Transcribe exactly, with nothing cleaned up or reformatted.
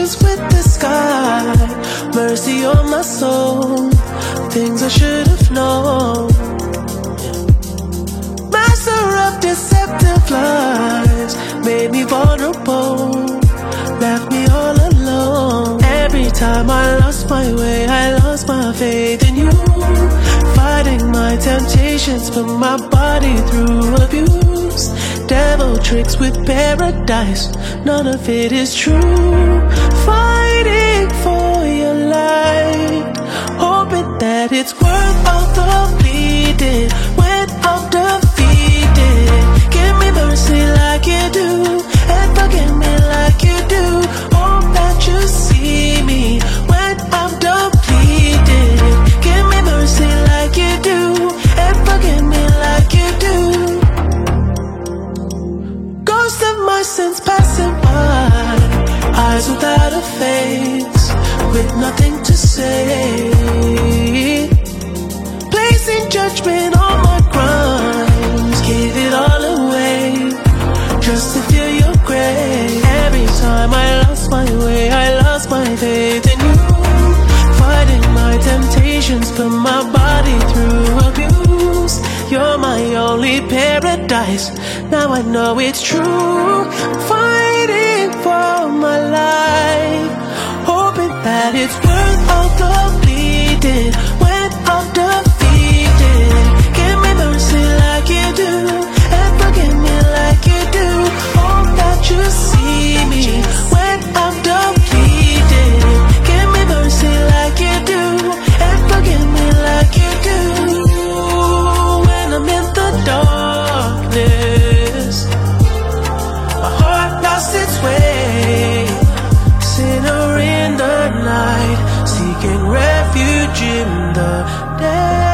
dreams with the sky. Mercy on my soul, things I should have known. Master of deceptive lies, made me vulnerable, left me all alone. Every time I lost my way, I lost my faith in you. Fighting my temptations, put my body through abuse. Devil tricks with paradise, none of it is true. Fighting for your light, hoping that it's worth all the bleeding. When I'm defeated, give me mercy like you do, and forgive me like you do. Hope that you see me when I'm depleted. Give me mercy like you do, and forgive me like you do. Ghost of my sins passing by, eyes without a face, with nothing to say. Placing judgment on my crimes, give it all away, just to feel your grace. Every time I lost my way, I lost my faith in you. Fighting my temptations, put my body through abuse. You're my only paradise, now I know it's true. Fighting for my life, hoping that it's worth all the bleeding. When I'm defeated, give me mercy like you do, and forgive me like you do. Hope that you see me when I'm depleted. Give me mercy like you do, and forgive me like you do. When I'm in the darkness, my heart lost its way, sinner in the night, seeking refuge in the dead.